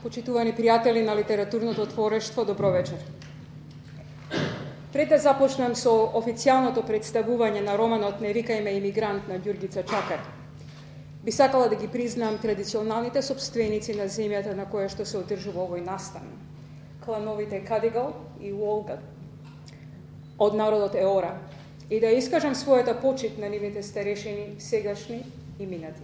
Почитувани пријатели на литературното творештво, добро вечер. Пред да започнем со официјалното представување на романот "Не викај ме имигрант" на Ѓурѓица Чакар, би сакала да ги признам традиционалните собственици на земјата на која што се одржува овој настан, клановите Кадигал и Уолган од народот Еора, и да искажам својата почит на нивните старешини, сегашни и минати.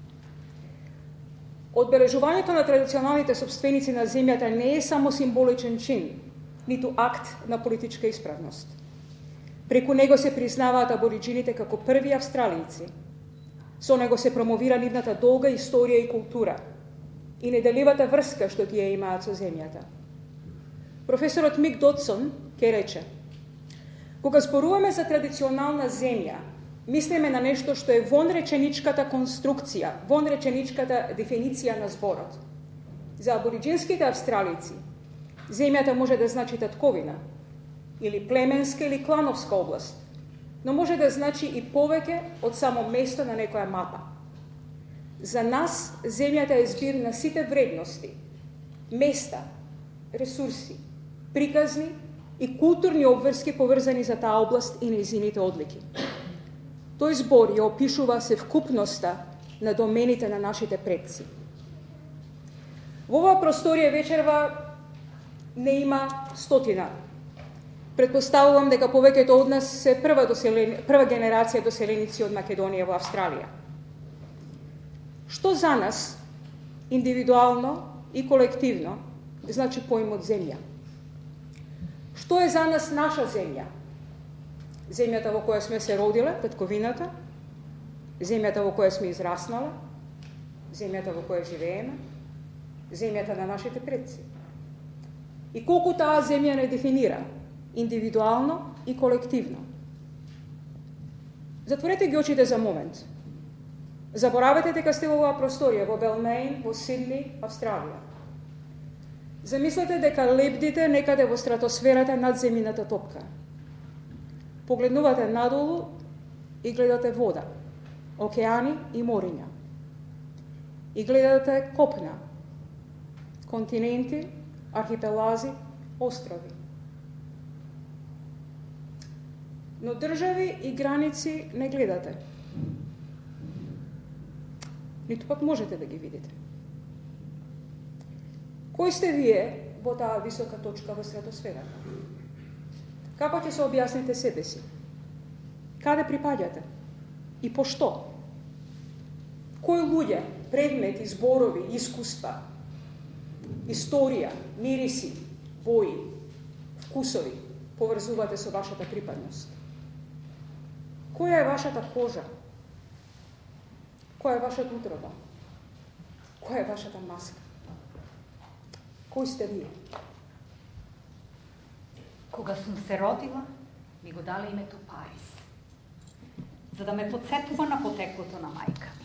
Одбележувањето на традиционалните собственици на земјата не е само символичен чин, ниту акт на политичка исправност. Преку него се признаваат абориджините како први австралијци. Со него се промовира нивната долга историја и култура и неделивата врска што тие имаат со земјата. Професорот Мик Додсон ке рече: кога зборуваме за традиционална земја, мислиме на нешто што е вон реченичката конструкција, вон реченичката дефиниција на зборот. За абориджинските австралици, земјата може да значи татковина, или племенска или клановска област, но може да значи и повеќе од само место на некоја мапа. За нас, земјата е збир на сите вредности, места, ресурси, приказни и културни обврски поврзани за таа област и нејзините одлики. Тој збор ја опишува севкупноста на домените на нашите предци. Во оваа просторија вечерва не има стотина. Предпоставувам дека повеќето од нас се прва генерација доселеници од Македонија во Австралија. Што за нас, индивидуално и колективно, значи поимот земја? Што е за нас наша земја? Земјата во која сме се родиле, татковината, земјата во која сме израснале, земјата во која живееме, земјата на нашите предци. И колку таа земја не дефинира, индивидуално и колективно. Затворете ги очите за момент. Заборавете дека сте во оваа просторија, во Белмеин, во Сидни, Австралија. Замислете дека лебдите некаде во стратосферата над земјината топка. Погледнувате надолу и гледате вода, океани и мориња. И гледате копна, континенти, архипелази, острови. Но држави и граници не гледате. Ниту пак можете да ги видите. Кој сте вие во таа висока точка во стратосферата? Како ќе се објасните себе си? Каде припаѓате? И по што? Кои луѓе, предмети, зборови, искуства, историја, мириси, бои, вкусови поврзувате со вашата припадност? Која е вашата кожа? Која е вашата утроба? Која е вашата маска? Кој сте вие? Кога сум се родила, ми го дале името Парис, за да ме подсетува на потеклото на мајка ми.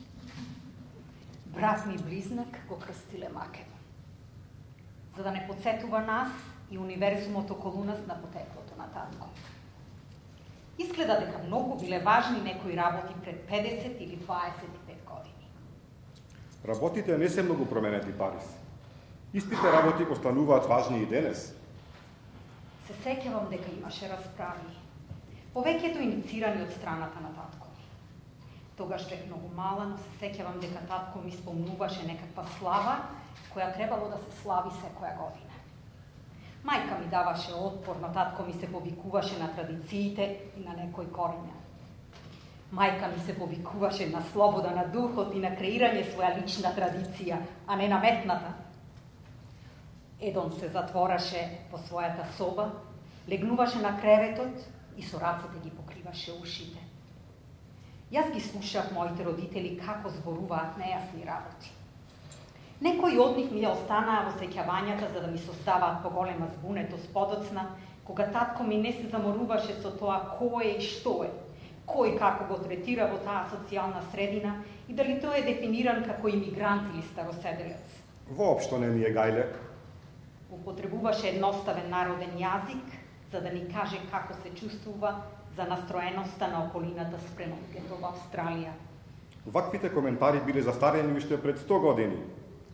Брат ми близнак го крстиле Македон, за да не подсетува нас и универзумот околу нас на потеклото на татко. Изгледа дека многу биле важни некои работи пред 50 или 25 години. Работите не се многу променети, Парис. Истите работи остануваат важни и денес. Се сеќавам дека имаше расправи, повеќето инициирани од страната на татко ми. Тогаш бев многу мала, но се сеќавам дека татко ми спомнуваше некаква слава, која требало да се слави секоја година. Мајка ми даваше отпор, но татко ми се повикуваше на традициите и на некои корења. Мајка ми се повикуваше на слобода на духот и на креирање своја лична традиција, а не наметната. Едон се затвораше во својата соба, легнуваше на креветот и со рацете ги покриваше ушите. Јас ги слушав моите родители како зборуваат нејасни работи. Некои од нив ми ја останаа во сеќавањата за да ми создаваат поголема збунетост подоцна, кога татко ми не се заморуваше со тоа кој е и што е, кој како го третира во таа социјална средина и дали тој е дефиниран како имигрант или староседелец. Воопшто не ми е гајле. Употребуваше едноставен народен јазик, за да ни каже како се чувствува за настроеноста на околината спрема луѓето во Австралија. Ваквите коментари биле застарени уште пред 100 години.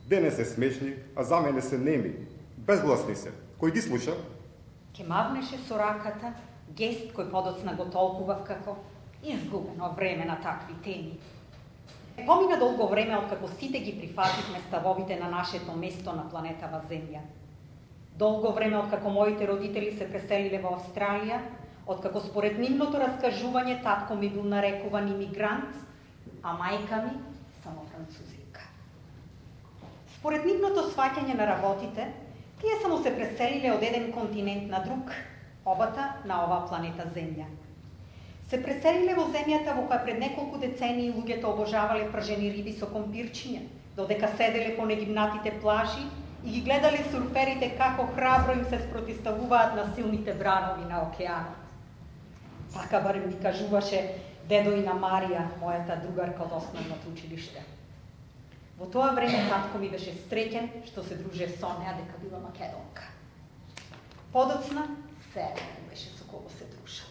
Денес се смешни, а за мене се неми. Безгласни се. Кој ги слуша? Ке мавнеше со раката, гест кој подоцна го толкував како изгубено време на такви теми. Помина долго време откако сите ги прифативме ставовите на нашето место на планетава Земја. Долго време откако моите родители се преселиле во Австралија, откако според нивното раскажување татко ми бил нарекуван имигрант, а мајка ми само французинка. Според нивното сваќање на работите, тие само се преселиле од еден континент на друг, обата на оваа планета Земја. Се преселиле во земјата во која пред неколку децении луѓето обожавале пражени риби со компирчиња, додека седеле по негивнатите плажи и ги гледале сурферите како храбро им се спротиставуваат на силните бранови на океанот. Така барем ми кажуваше дедоина Марија, мојата другарка од основното училиште. Во тоа време татко ми беше среќен што се друже со неа дека била македонка. Подоцна се беше со кого се дружа.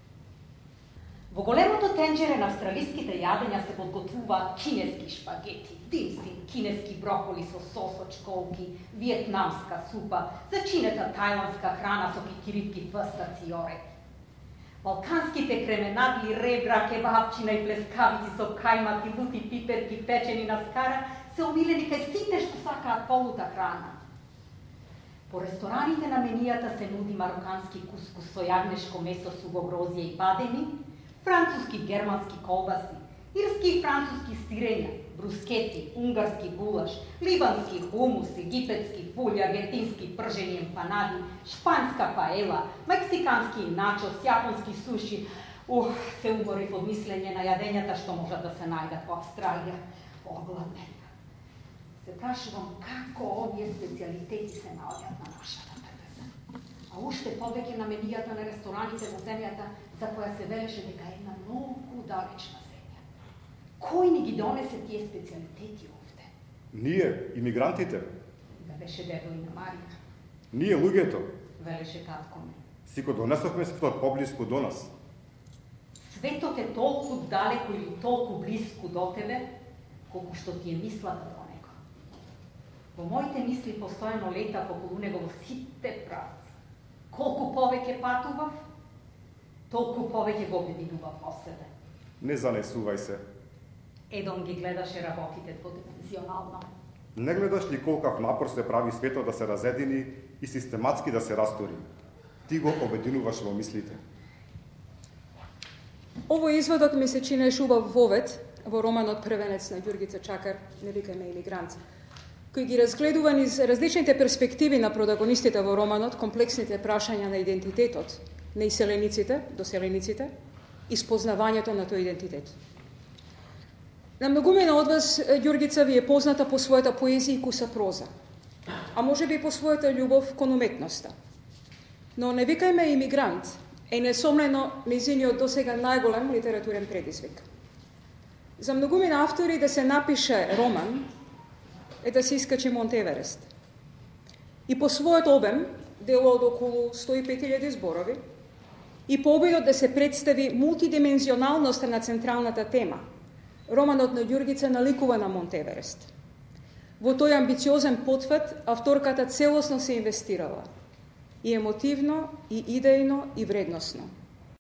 Во големото тенџере на австралиските јадења се подготвуваат кинески шпагети, димсин, кинески броколи со сосочковки, виетнамска супа, зачинета тајландска храна со кикирики, фстаци и орек. Балканските кременадли, ребра, кебапчина и плескавици со кајмак и лути пиперки печени на скара се омилени кај сите што сакаат полута храна. По рестораните на менијата се нуди марокански кускус со јагнешко месо, суво грозје и бадеми, француски германски колбаси, ирски и француски сирења, брускети, унгарски гулаш, ливански хумус, египетски фули, аргентински пржени емпанади, шпанска паела, мексикански начос, јапонски суши. Се уморив од мислење на јадењата што можат да се најдат во Австралија. Огладнена. Се прашувам како овие специјалитети се наоѓаат на нашата трпеза. А уште повеќе на менијата на рестораните во земјата за која се велеше дека е една многу далечна земја. Кој ни ги донесе тие специјалитети овде? Ние, имигрантите. Да беше дедоина Марија. Ние, луѓето. Велеше татко ми. Си го донесовме светот поблиску до нас. Светот е толку далеко или толку блиску до тебе, колку што ти е мислата до него. Во моите мисли постојано лета околу него во сите правци. Колку повеќе патував, толку повеќе го обидував во себе. Не занесувај се. Едон ги гледаше работите дводимензионално. Не гледаш ли колкав напор се прави светот да се разедини и систематски да се растори? Ти го обединуваш во мислите. Овој изводок ми се чинеше убав вовед во романот Првенец на Ѓургица Чакар, не викај ме имигрант, кој ги разгледува низ различните перспективи на протагонистите во романот, комплексните прашања на идентитетот, на иселениците, доселениците и спознавањето на тој идентитет. На многумина од вас Ѓургица ви е позната по својата поезија и куса проза, а може би по својата љубов кон уметноста. Но не викај ме имигрант е несомнено нејзиниот досега најголем литературен предизвик. За многумина автори да се напише роман е да се искачи Монт Еверест. И по својот обем, дело од околу 105.000 зборови, и по обидот да се представи мултидимензионалноста на централната тема, романот на Ѓургица наликува на Монт Еверест. Во тој амбициозен потфат, авторката целосно се инвестирала. И емотивно, и идејно, и вредносно.